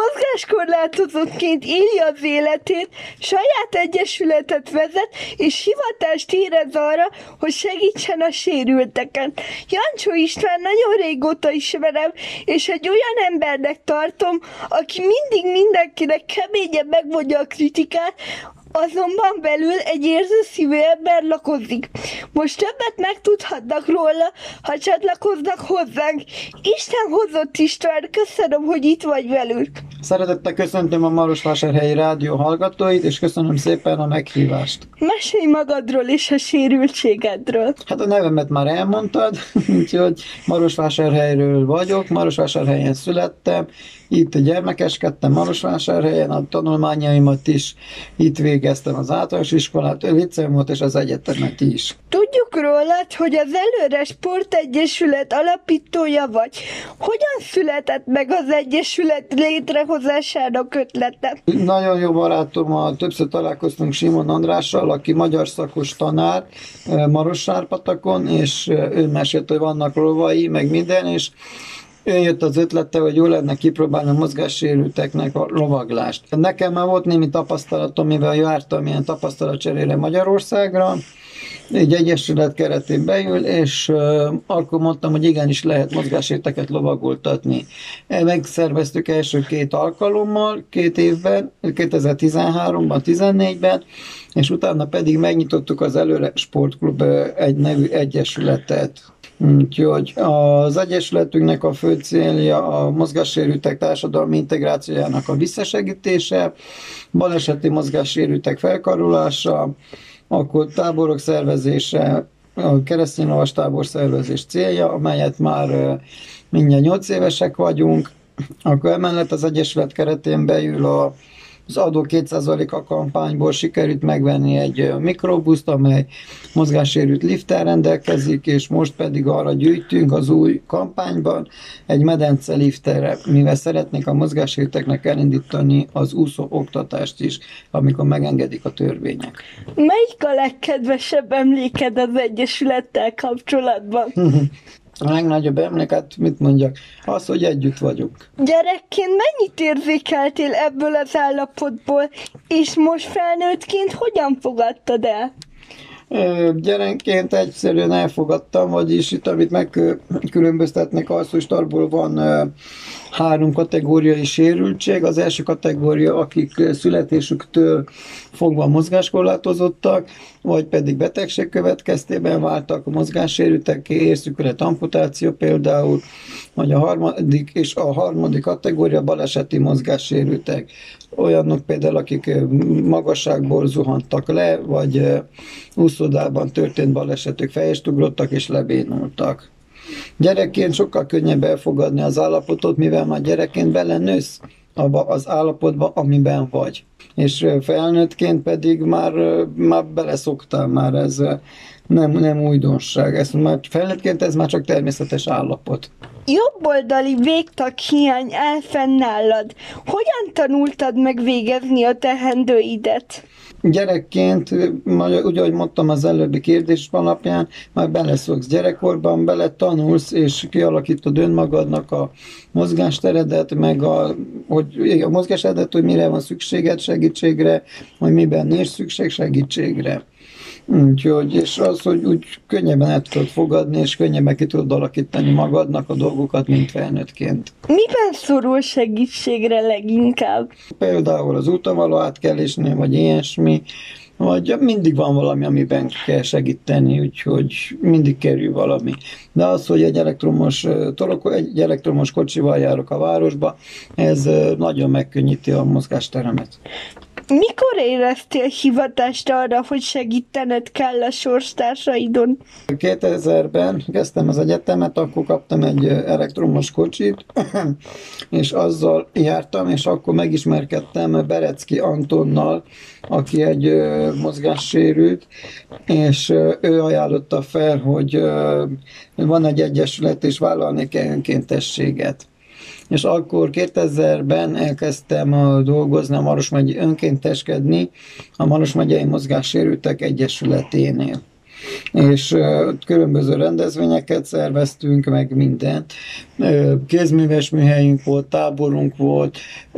Mozgáskorlátozottként éli az életét, saját egyesületet vezet, és hivatást érez arra, hogy segítsen a sérülteken. Jancsó István nagyon régóta ismerem, és egy olyan embernek tartom, aki mindig mindenkinek keményen megmondja a kritikát, azonban belül egy érzőszívű ember lakozik. Most többet megtudhatnak róla, ha csatlakoznak hozzánk. Isten hozott István, köszönöm, hogy itt vagy velünk. Szeretettel köszöntöm a Marosvásárhelyi Rádió hallgatóit, és köszönöm szépen a meghívást. Mesélj magadról és a sérültségedről. Hát a nevemet már elmondtad, úgyhogy Marosvásárhelyről vagyok, Marosvásárhelyen születtem, itt gyermekeskedtem Marosvásárhelyen, a tanulmányaimat is itt végeztem, az általános iskolát, liceumot és az egyetemet is. Tudjuk rólad, hogy az Előre Sportegyesület alapítója vagy. Hogyan született meg az egyesület létrehozásának ötlete? Nagyon jó barátommal többször találkoztunk Simon Andrással, aki magyar szakos tanár Marossárpatakon, és ő mesélte, hogy vannak lovai, meg minden, és ő jött az ötlete, hogy jó lenne kipróbálni a mozgássérülteknek a lovaglást. Nekem már volt némi tapasztalatom, mivel jártam ilyen tapasztalatcserére Magyarországra, egy egyesület keretén belül, és akkor mondtam, hogy igenis lehet mozgássérülteket lovagoltatni. Megszerveztük első 2 alkalommal, 2 évben, 2013-ban, 2014-ben, és utána pedig megnyitottuk az Előre Sportklub egy nevű egyesületet. Úgyhogy az egyesületünknek a fő célja a mozgássérültek társadalmi integrációjának a visszasegítése, baleseti mozgássérültek felkarolása, akkor táborok szervezése, a kereszténylovas tábor szervezés célja, amelyet már mindjárt 8 évesek vagyunk. Akkor emellett az egyesület keretén belül az adó 2%-a kampányból sikerült megvenni egy mikrobuszt, amely mozgássérült lifttel rendelkezik, és most pedig arra gyűjtünk az új kampányban egy medence lifterre, mivel szeretnék a mozgássérülteknek elindítani az úszó oktatást is, amikor megengedik a törvények. Melyik a legkedvesebb emléked az egyesülettel kapcsolatban? A legnagyobb emléket, mit mondjak, az, hogy együtt vagyunk. Gyerekként mennyit érzékeltél ebből az állapotból, és most felnőttként hogyan fogadtad el? Gyerekként egyszerűen elfogadtam, vagyis itt, amit megkülönböztetnek, az, hogy startból van 3 kategóriai sérültség. Az első kategória, akik születésüktől fogva mozgáskorlátozottak, vagy pedig betegség következtében váltak mozgássérültek, érszükület amputáció például, vagy a harmadik kategória baleseti mozgássérültek. Olyanok például, akik magasságból zuhantak le, vagy úszodában történt balesetük, fejest ugrottak és lebénultak. Gyerekként sokkal könnyebb elfogadni az állapotot, mivel már gyerekként belenősz abba az állapotba, amiben vagy. És felnőttként pedig már beleszoktál, már ez nem újdonság. Felnőttként ez már csak természetes állapot. Jobboldali végtag hiány áll fenn nálad. Hogyan tanultad meg végezni a teendőidet? Gyerekként, úgy, ahogy mondtam az előbbi kérdés alapján, már beleszoksz gyerekkorban, beletanulsz, és kialakítod önmagadnak a mozgásteredet, meg a mozgásteredet, hogy mire van szükséged segítségre, vagy miben nincs szükség segítségre. Úgyhogy, és az, hogy úgy könnyebben el tudod fogadni, és könnyebben ki tudod alakítani magadnak a dolgokat, mint felnőttként. Miben szorul segítségre leginkább? Például az úton való átkelésnél, vagy ilyesmi, vagy mindig van valami, amiben kell segíteni, úgyhogy mindig kerül valami. De az, hogy egy elektromos kocsival járok a városba, ez nagyon megkönnyíti a mozgásteremet. Mikor éreztél hivatást arra, hogy segítened kell a sorstársaidon? 2000-ben kezdtem az egyetemet, akkor kaptam egy elektromos kocsit, és azzal jártam, és akkor megismerkedtem Berecki Antonnal, aki egy mozgássérült, és ő ajánlotta fel, hogy van egy egyesület, és vállalni kell önkéntességet. És akkor 2000-ben elkezdtem dolgozni a Maros megyei önkénteskedni a Maros megyei mozgássérültek egyesületénél. és különböző rendezvényeket szerveztünk, meg mindent. Kézműves műhelyünk volt, táborunk volt.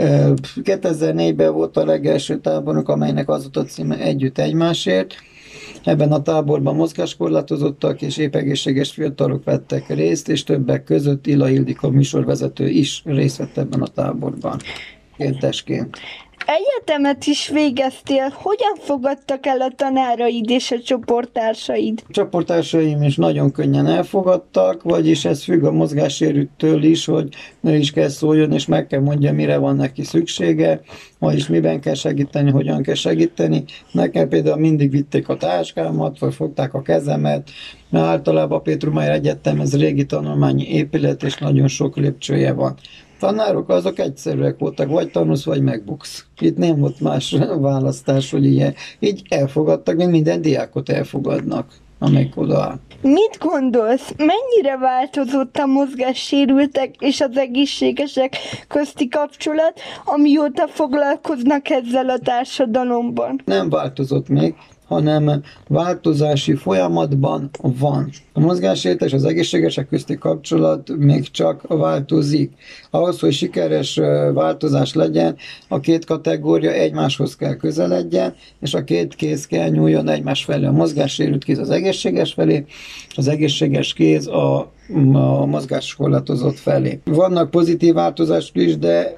2004-ben volt a legelső táborunk, amelynek az volt a címe Együtt egymásért. Ebben a táborban mozgáskorlátozottak és épp egészséges fiatalok vettek részt, és többek között Illa Ildikó műsorvezető is részt vett ebben a táborban, kéntesként. Egyetemet is végeztél, hogyan fogadtak el a tanáraid és a csoporttársaid? A csoporttársaim is nagyon könnyen elfogadtak, vagyis ez függ a mozgássérülttől is, hogy ő is kell szóljon, és meg kell mondja, mire van neki szüksége, vagyis miben kell segíteni, hogyan kell segíteni. Nekem például mindig vitték a táskámat, vagy fogták a kezemet, mert általában a Pétrumájer Egyetem, ez régi tanulmányi épület, és nagyon sok lépcsője van. Tanárok azok egyszerűek voltak, vagy tanulsz, vagy megbuksz. Itt nem volt más választás, hogy ilyen. Így elfogadtak, mint minden diákot elfogadnak, amelyik oda áll. Mit gondolsz, mennyire változott a mozgássérültek és az egészségesek közti kapcsolat, amióta foglalkoznak ezzel a társadalomban? Nem változott még, hanem változási folyamatban van. A mozgássérültek és az egészségesek közti kapcsolat még csak változik. Ahhoz, hogy sikeres változás legyen, a két kategória egymáshoz kell közeledjen, és a két kéz kell nyúljon egymás felé. A mozgássérült kéz az egészséges felé, az egészséges kéz a mozgáskorlátozott felé. Vannak pozitív változások is, de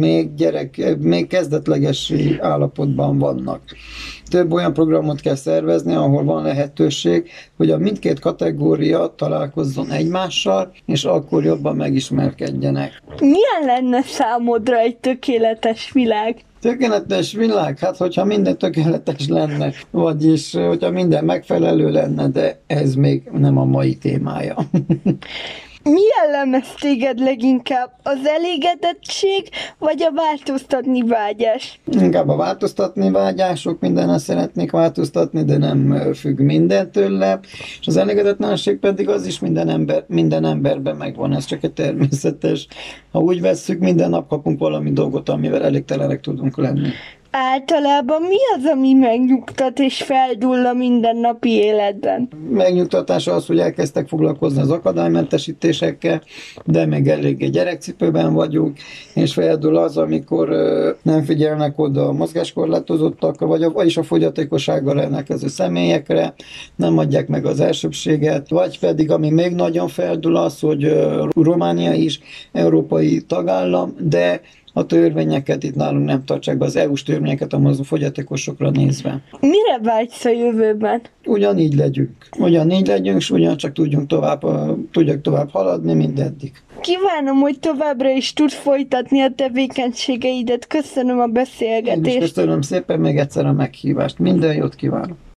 még kezdetleges állapotban vannak. Több olyan programot kell szervezni, ahol van lehetőség, hogy a mindkét kategória találkozzon egymással, és akkor jobban megismerkedjenek. Milyen lenne számodra egy tökéletes világ? Tökéletes világ? Hát, hogyha minden tökéletes lenne, vagyis, hogyha minden megfelelő lenne, de ez még nem a mai témája. Mi jellemez téged leginkább? Az elégedettség, vagy a változtatni vágyás? Inkább a változtatni vágyás, sok mindenen szeretnék változtatni, de nem függ minden tőle, és az elégedetlenség pedig az is minden emberben megvan, ez csak egy természetes. Ha úgy vesszük, minden nap kapunk valami dolgot, amivel elégtelenek tudunk lenni. Általában mi az, ami megnyugtat és feldúl a mindennapi életben? Megnyugtatása az, hogy elkezdtek foglalkozni az akadálymentesítésekkel, de még eléggé gyerekcipőben vagyunk, és feldúl az, amikor nem figyelnek oda a mozgáskorlátozottakra, vagyis a fogyatékossággal rendelkező személyekre, nem adják meg az elsőbséget, vagy pedig, ami még nagyon feldúl az, hogy Románia is európai tagállam, de a törvényeket itt nálunk nem tartsák be, az EU-s törvényeket a fogyatékosokra nézve. Mire vágysz a jövőben? Ugyanígy legyünk, és ugyancsak tudjak tovább haladni, mint eddig. Kívánom, hogy továbbra is tud folytatni a tevékenységeidet. Köszönöm a Én is beszélgetést. köszönöm szépen még egyszer a meghívást. Minden jót kívánok!